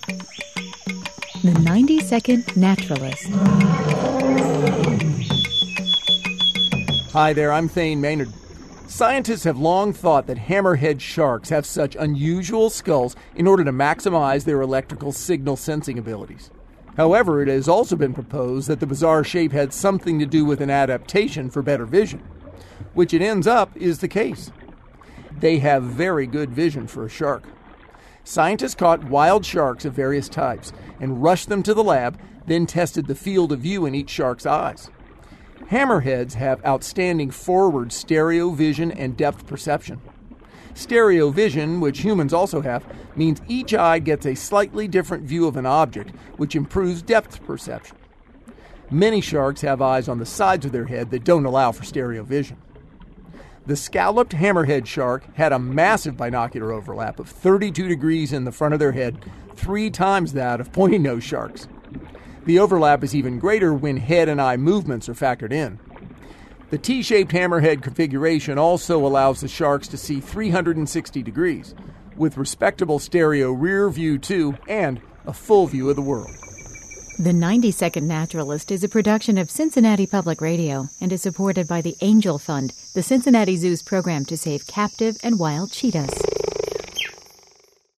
The 90-Second Naturalist. Hi there, I'm Thane Maynard. Scientists have long thought that hammerhead sharks have such unusual skulls in order to maximize their electrical signal sensing abilities. However, it has also been proposed that the bizarre shape had something to do with an adaptation for better vision, which it ends up is the case. They have very good vision for a shark. Scientists caught wild sharks of various types and rushed them to the lab, then tested the field of view in each shark's eyes. Hammerheads have outstanding forward stereo vision and depth perception. Stereo vision, which humans also have, means each eye gets a slightly different view of an object, which improves depth perception. Many sharks have eyes on the sides of their head that don't allow for stereo vision. The scalloped hammerhead shark had a massive binocular overlap of 32 degrees in the front of their head, 3 times that of pointy-nose sharks. The overlap is even greater when head and eye movements are factored in. The T-shaped hammerhead configuration also allows the sharks to see 360 degrees, with respectable stereo rear view too, and a full view of the world. The 90-Second Naturalist is a production of Cincinnati Public Radio and is supported by the Angel Fund, the Cincinnati Zoo's program to save captive and wild cheetahs.